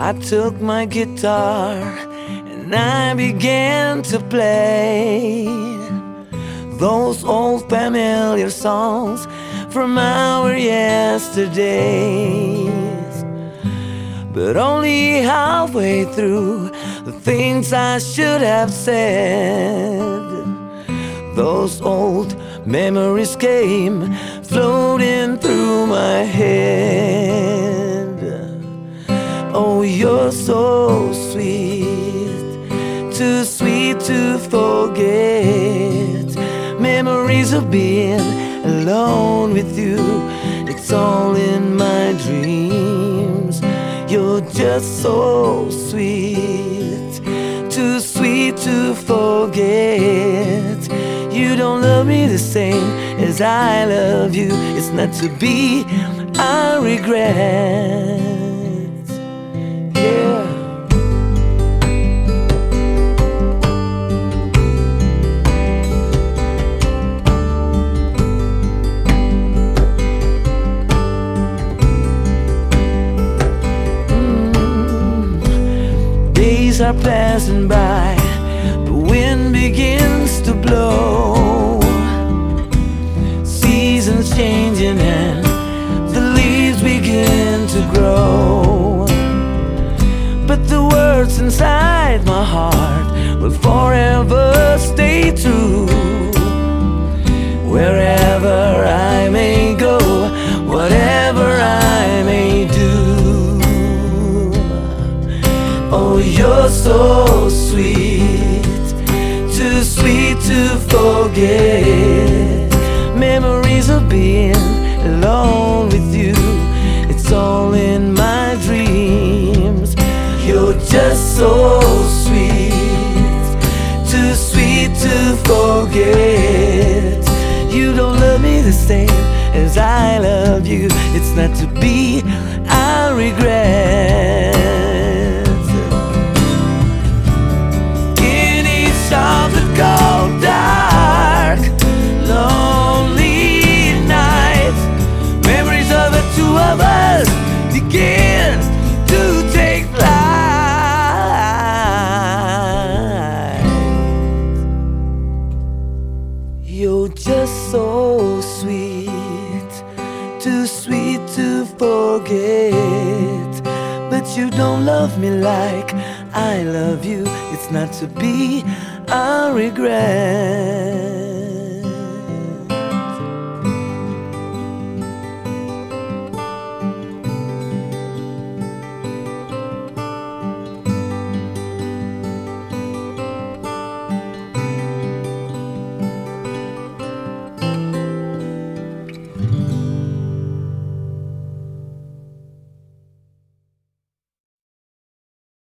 I took my guitar and I began to play those old familiar songs from our yesterdays. But only halfway through the things I should have said, those old memories came floating through my head. Oh, you're so sweet, too sweet to forget. Memories of being alone with you, it's all in my dreams. You're just so sweet, too sweet to forget. You don't love me the same as I love you. It's not to be, I regret. Yeah. Days are passing by, the wind begins to blow, seasons changing and the leaves begin to grow. But the words inside my heart will forever stay true. Wherever I may go, whatever I may do. Oh, you're so sweet, too sweet to forget. Memories of being alone with you, it's all in my dreams. You're just so sweet, too sweet to forget. You don't love me the same as I love you. It's not to be, I regret. Of the cold, dark, lonely nights, memories of the two of us begin to take flight. You're just so sweet, too sweet to forget. But you don't love me like I love you. It's not to be, I regret.